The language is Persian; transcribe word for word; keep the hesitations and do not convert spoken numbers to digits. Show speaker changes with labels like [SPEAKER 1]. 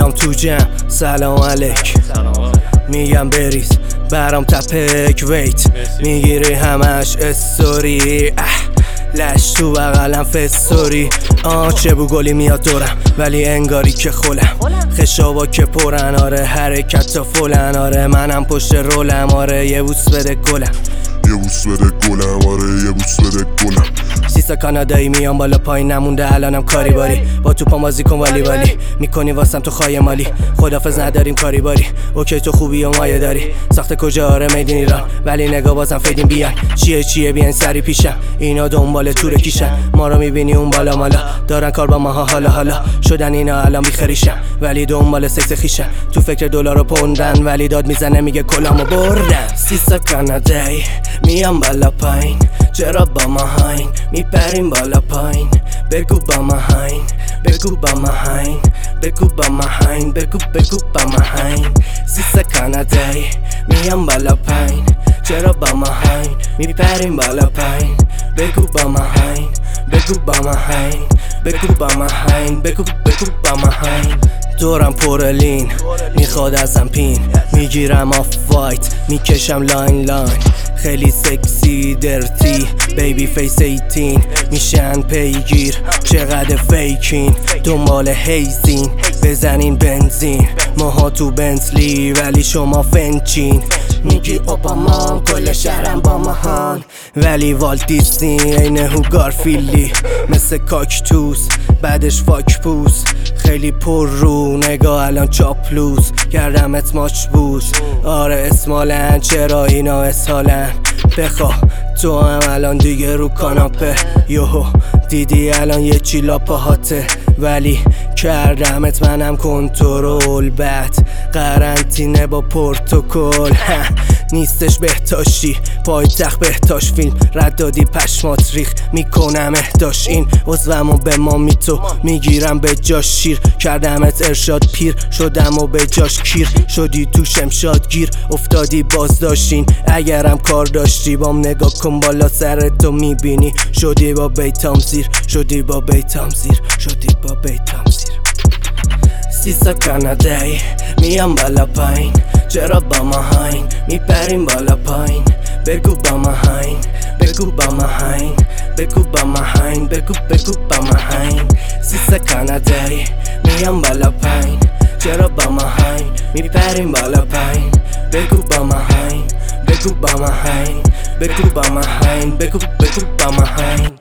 [SPEAKER 1] میام تو جمع سلام علیک، میگم بریز برام تپک ویت، میگیری همش استوری لش تو بغلم فستوری. آه چه بو گلی میاد دورم ولی انگاری که خولم، خشابا که پرن آره حرکت تا فلن آره منم پشت رولم آره یه بوس بده گلم،
[SPEAKER 2] یه بوس بده گلم آره یه بوس بده گلم.
[SPEAKER 1] سیسا کانادایی میام بالا پایین نمونده الانم کاری باری، با تو پامازی کن والی والی میکنی واسم تو خواهی مالی، خدافز نداریم کاری باری اوکی تو خوبی و مایه داری ساخت کجا آره میدین ایران ولی نگاه بازم فیدین بیان چیه چیه بیان سری پیشم اینا دنبال توره کیشن ما رو میبینی اون بالا مالا دارن کار با ماها حالا حالا شدن اینا الان بیخریشن ولی دنبال سکس خیشن تو فکر دلار و پوندن ولی داد میزنه میگه کلامو بردن. سیسا کانادایی میام بالا پایین چرا با ما هاین میپریم بالا پایین بگو با ما هاین بگو با ما هاین بگو با ما هاین بگو بگو با ما هاین. سیسا کانادایی میام بالا پایین چرا با ما هاین میپریم بالا پایین بگو با ما هاین بگو با ما هاین بگو با ما هاین بگو بگو با ما هاین. دورم پرلین میخواد ازم پین میگیرم آف وایت میکشم لاین لاین خیلی سکسی درتی بیبی فیس ایتین میشن پیگیر چقدر فیکین دنبال هیزین بزنین بنزین ماها تو بنتلی ولی شما فنچین میگی اوباما کل شهرم با ماهان ولی والت دیسنی اینه هو گارفیلی مثل کاکتوس بعدش فاک پوس خیلی پر رو نگاه الان چاپلوس کردمت ماچ بوس آره اسمالن چرا اینا اسهالن بخوا تو هم الان دیگه رو کاناپه یوهو دیدی الان یه چیلا پاهاته ولی کردمت منم کنترل بعد قرنطینه با پروتکل نیستش بهتاشی پایتخت بهتاش فیلم رد دادی پشمات ریخ میکنم اهداش این عضومو به ما میتو میگیرم به جاش شیر کردمت ارشاد پیر شدم و به جاش کیر شدی تو شمشاد گیر افتادی باز داشتین اگرم کار داشتی بام نگاه کن بالا سرتو میبینی شدی با بیتام زیر شدی با بیتام زیر شدی با بیتام زیر. سیسا کانادایی میام بالا پایین چرا با ما هاین میپریم بالا پایین بگو با ما هاین بگو با ما هاین بگو با ما هاین بگو بگو با ما هاین. سیسا کانادایی میام بالا پایین چرا با ما هاین میپریم بالا پایین بگو با ما هاین بگو با ما هاین بگو با ما هاین بگو بگو با ما هاین.